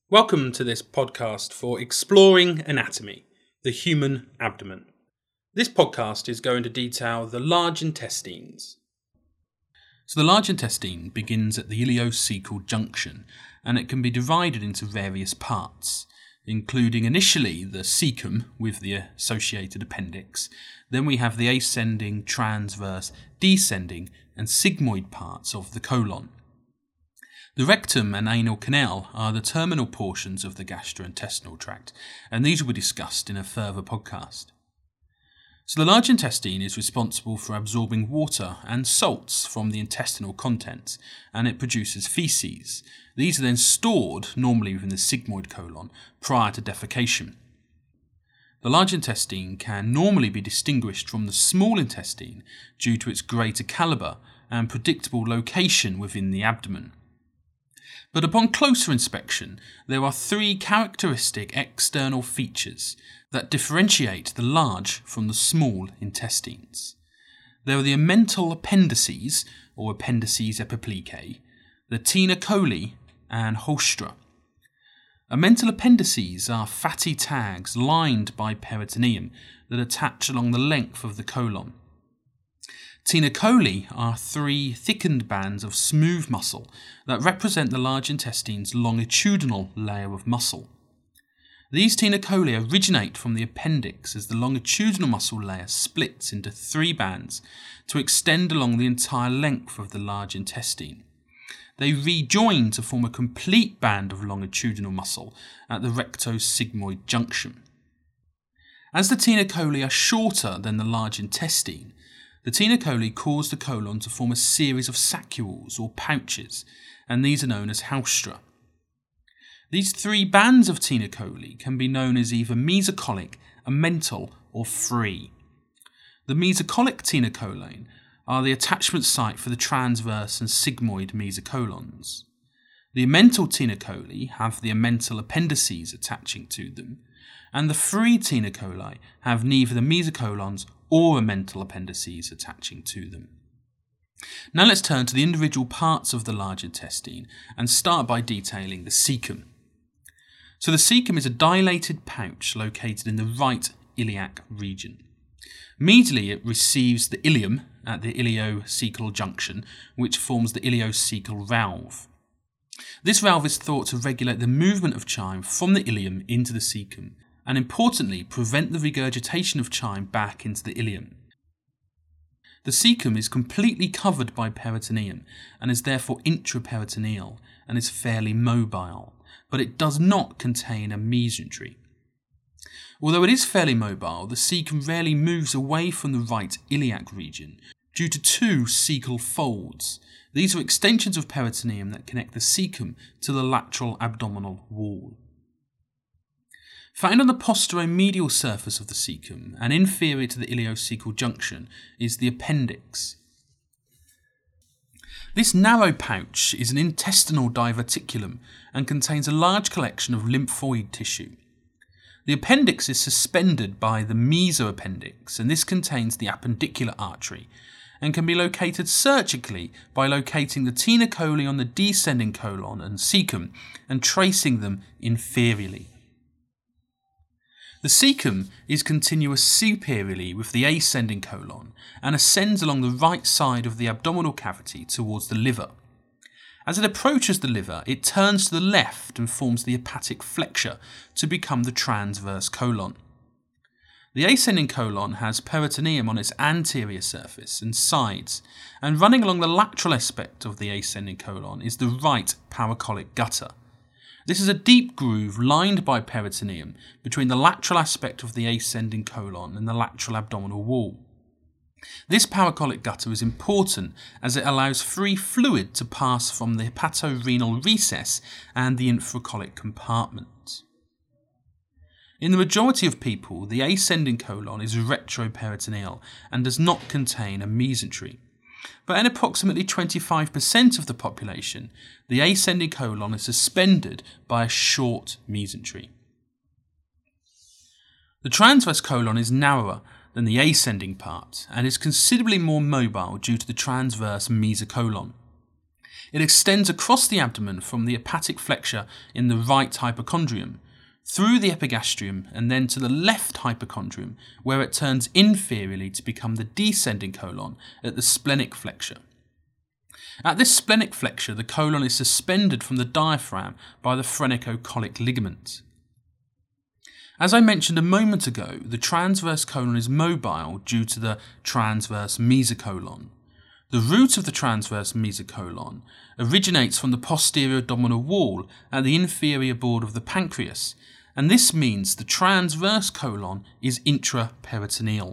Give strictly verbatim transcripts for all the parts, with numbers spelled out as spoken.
Welcome to this podcast for Exploring Anatomy, the Human Abdomen. This podcast is going to detail the large intestines. So the large intestine begins at the ileocecal junction, and it can be divided into various parts, including initially the cecum with the associated appendix. Then we have the ascending, transverse, descending and sigmoid parts of the colon. The rectum and anal canal are the terminal portions of the gastrointestinal tract, and these will be discussed in a further podcast. So the large intestine is responsible for absorbing water and salts from the intestinal contents, and it produces feces. These are then stored, normally within the sigmoid colon, prior to defecation. The large intestine can normally be distinguished from the small intestine due to its greater calibre and predictable location within the abdomen. But upon closer inspection, there are three characteristic external features that differentiate the large from the small intestines. There are the omental appendices, or appendices epiplicae, the tena coli, and haustra. Omental appendices are fatty tags lined by peritoneum that attach along the length of the colon. Tena coli are three thickened bands of smooth muscle that represent the large intestine's longitudinal layer of muscle. These tena coli originate from the appendix as the longitudinal muscle layer splits into three bands to extend along the entire length of the large intestine. They rejoin to form a complete band of longitudinal muscle at the rectosigmoid junction. As the tena coli are shorter than the large intestine, the tena coli cause the colon to form a series of saccules or pouches, and these are known as haustra. These three bands of tena coli can be known as either mesocolic, omental, or free. The mesocolic tena coli are the attachment site for the transverse and sigmoid mesocolons. The omental tena coli have the omental appendices attaching to them, and the free tena coli have neither the mesocolons or omental appendices attaching to them. Now let's turn to the individual parts of the large intestine and start by detailing the cecum. So the cecum is a dilated pouch located in the right iliac region. Medially it receives the ileum at the ileocecal junction, which forms the ileocecal valve. This valve is thought to regulate the movement of chyme from the ileum into the cecum, and importantly prevent the regurgitation of chyme back into the ileum. The cecum is completely covered by peritoneum and is therefore intraperitoneal and is fairly mobile, but it does not contain a mesentery. Although it is fairly mobile, the cecum rarely moves away from the right iliac region due to two cecal folds. These are extensions of peritoneum that connect the cecum to the lateral abdominal wall. Found on the posteromedial surface of the cecum and inferior to the ileocecal junction is the appendix. This narrow pouch is an intestinal diverticulum and contains a large collection of lymphoid tissue. The appendix is suspended by the mesoappendix, and this contains the appendicular artery and can be located surgically by locating the tena coli on the descending colon and cecum and tracing them inferiorly. The cecum is continuous superiorly with the ascending colon and ascends along the right side of the abdominal cavity towards the liver. As it approaches the liver, it turns to the left and forms the hepatic flexure to become the transverse colon. The ascending colon has peritoneum on its anterior surface and sides, and running along the lateral aspect of the ascending colon is the right paracolic gutter. This is a deep groove lined by peritoneum between the lateral aspect of the ascending colon and the lateral abdominal wall. This paracolic gutter is important as it allows free fluid to pass from the hepatorenal recess and the infracolic compartment. In the majority of people, the ascending colon is retroperitoneal and does not contain a mesentery. But in approximately twenty-five percent of the population, the ascending colon is suspended by a short mesentery. The transverse colon is narrower than the ascending part and is considerably more mobile due to the transverse mesocolon. It extends across the abdomen from the hepatic flexure in the right hypochondrium, through the epigastrium and then to the left hypochondrium, where it turns inferiorly to become the descending colon at the splenic flexure. At this splenic flexure, the colon is suspended from the diaphragm by the phrenico-colic ligament. As I mentioned a moment ago, the transverse colon is mobile due to the transverse mesocolon. The root of the transverse mesocolon originates from the posterior abdominal wall at the inferior border of the pancreas, and this means the transverse colon is intraperitoneal.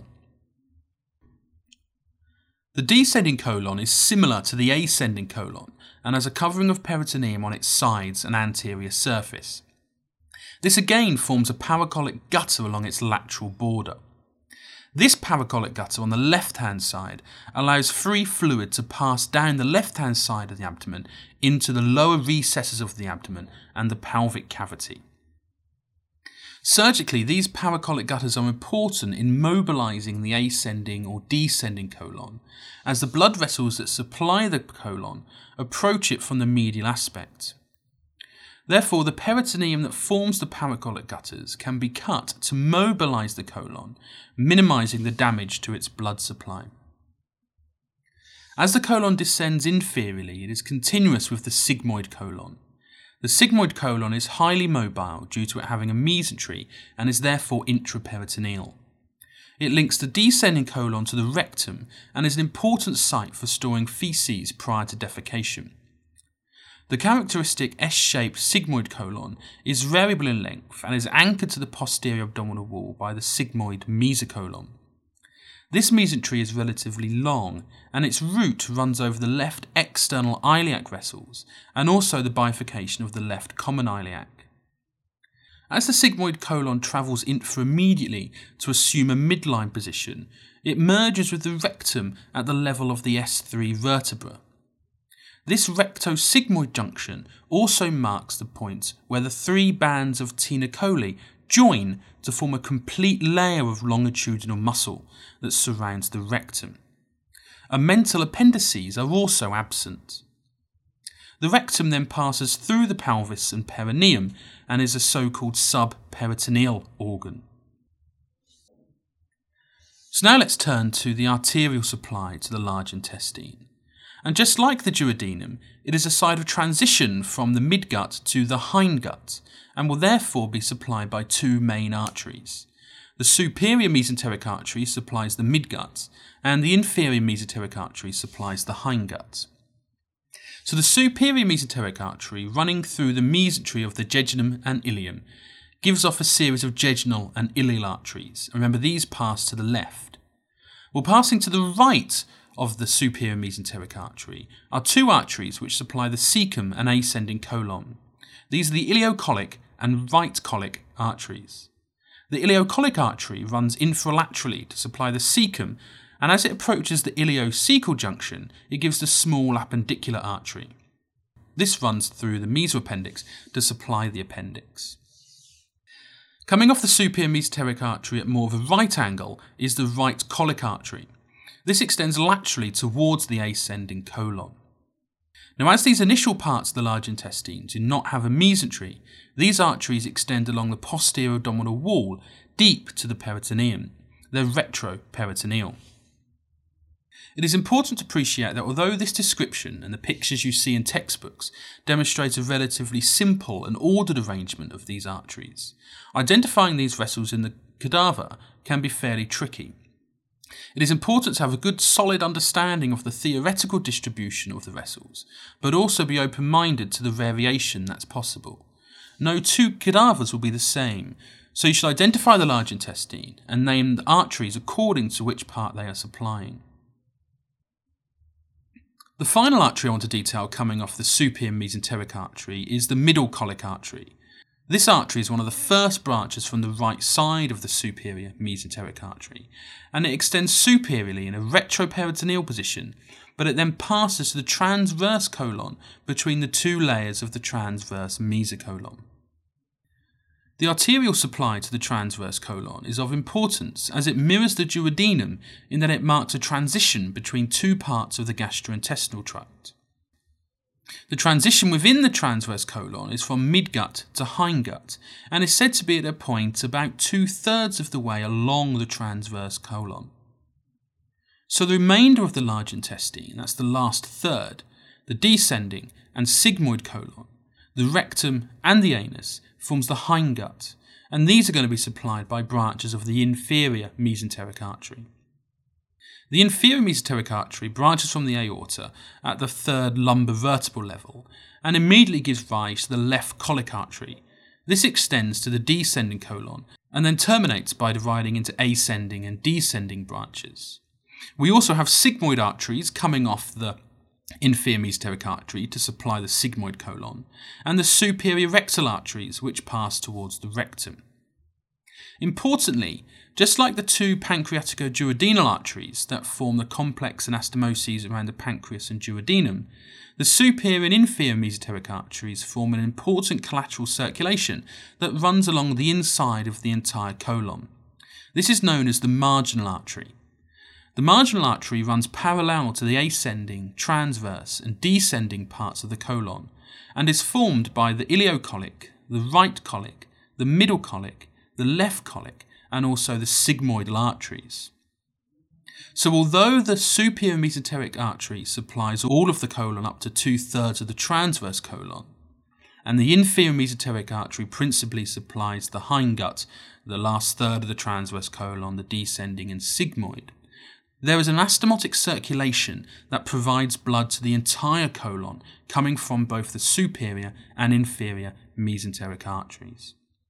The descending colon is similar to the ascending colon and has a covering of peritoneum on its sides and anterior surface. This again forms a paracolic gutter along its lateral border. This paracolic gutter on the left-hand side allows free fluid to pass down the left-hand side of the abdomen into the lower recesses of the abdomen and the pelvic cavity. Surgically, these paracolic gutters are important in mobilizing the ascending or descending colon, as the blood vessels that supply the colon approach it from the medial aspect. Therefore, the peritoneum that forms the paracolic gutters can be cut to mobilize the colon, minimizing the damage to its blood supply. As the colon descends inferiorly, it is continuous with the sigmoid colon. The sigmoid colon is highly mobile due to it having a mesentery and is therefore intraperitoneal. It links the descending colon to the rectum and is an important site for storing feces prior to defecation. The characteristic S-shaped sigmoid colon is variable in length and is anchored to the posterior abdominal wall by the sigmoid mesocolon. This mesentery is relatively long, and its root runs over the left external iliac vessels and also the bifurcation of the left common iliac. As the sigmoid colon travels inframediately to assume a midline position, it merges with the rectum at the level of the S three vertebra. This rectosigmoid junction also marks the point where the three bands of Tena coli join to form a complete layer of longitudinal muscle that surrounds the rectum. Omental appendices are also absent. The rectum then passes through the pelvis and perineum and is a so-called subperitoneal organ. So now let's turn to the arterial supply to the large intestine. And just like the duodenum, it is a site of transition from the midgut to the hindgut, and will therefore be supplied by two main arteries. The superior mesenteric artery supplies the midgut, and the inferior mesenteric artery supplies the hindgut. So the superior mesenteric artery, running through the mesentery of the jejunum and ileum, gives off a series of jejunal and ileal arteries. Remember, these pass to the left. Well, passing to the right of the superior mesenteric artery are two arteries which supply the cecum and ascending colon. These are the ileocolic and right colic arteries. The ileocolic artery runs infralaterally to supply the cecum, and as it approaches the ileocecal junction, it gives the small appendicular artery. This runs through the mesoappendix to supply the appendix. Coming off the superior mesenteric artery at more of a right angle is the right colic artery. This extends laterally towards the ascending colon. Now, as these initial parts of the large intestine do not have a mesentery, these arteries extend along the posterior abdominal wall deep to the peritoneum. They're retroperitoneal. It is important to appreciate that although this description and the pictures you see in textbooks demonstrate a relatively simple and ordered arrangement of these arteries, identifying these vessels in the cadaver can be fairly tricky. It is important to have a good solid understanding of the theoretical distribution of the vessels, but also be open-minded to the variation that's possible. No two cadavers will be the same, so you should identify the large intestine and name the arteries according to which part they are supplying. The final artery I want to detail coming off the superior mesenteric artery is the middle colic artery. This artery is one of the first branches from the right side of the superior mesenteric artery, and it extends superiorly in a retroperitoneal position, but it then passes to the transverse colon between the two layers of the transverse mesocolon. The arterial supply to the transverse colon is of importance as it mirrors the duodenum in that it marks a transition between two parts of the gastrointestinal tract. The transition within the transverse colon is from midgut to hindgut and is said to be at a point about two-thirds of the way along the transverse colon. So the remainder of the large intestine, that's the last third, the descending and sigmoid colon, the rectum and the anus, forms the hindgut, and these are going to be supplied by branches of the inferior mesenteric artery. The inferior mesenteric artery branches from the aorta at the third lumbar vertebral level and immediately gives rise to the left colic artery. This extends to the descending colon and then terminates by dividing into ascending and descending branches. We also have sigmoid arteries coming off the inferior mesenteric artery to supply the sigmoid colon, and the superior rectal arteries which pass towards the rectum. Importantly, just like the two pancreatico-duodenal arteries that form the complex anastomoses around the pancreas and duodenum, the superior and inferior mesenteric arteries form an important collateral circulation that runs along the inside of the entire colon. This is known as the marginal artery. The marginal artery runs parallel to the ascending, transverse and descending parts of the colon and is formed by the ileocolic, the right colic, the middle colic, the left colic, and also the sigmoidal arteries. So although the superior mesenteric artery supplies all of the colon up to two-thirds of the transverse colon, and the inferior mesenteric artery principally supplies the hindgut, the last third of the transverse colon, the descending and sigmoid, there is an anastomotic circulation that provides blood to the entire colon, coming from both the superior and inferior mesenteric arteries.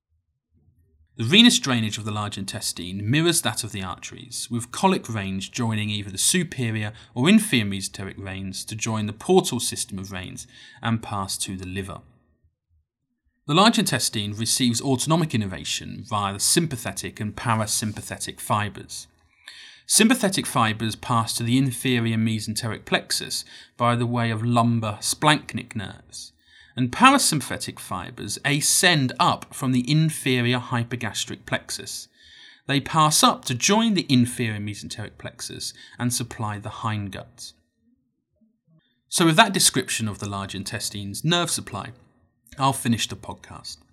The venous drainage of the large intestine mirrors that of the arteries, with colic veins joining either the superior or inferior mesenteric veins to join the portal system of veins and pass to the liver. The large intestine receives autonomic innervation via the sympathetic and parasympathetic fibres. Sympathetic fibres pass to the inferior mesenteric plexus by the way of lumbar splanchnic nerves, and parasympathetic fibres ascend up from the inferior hypogastric plexus. They pass up to join the inferior mesenteric plexus and supply the hindgut. So with that description of the large intestine's nerve supply, I'll finish the podcast.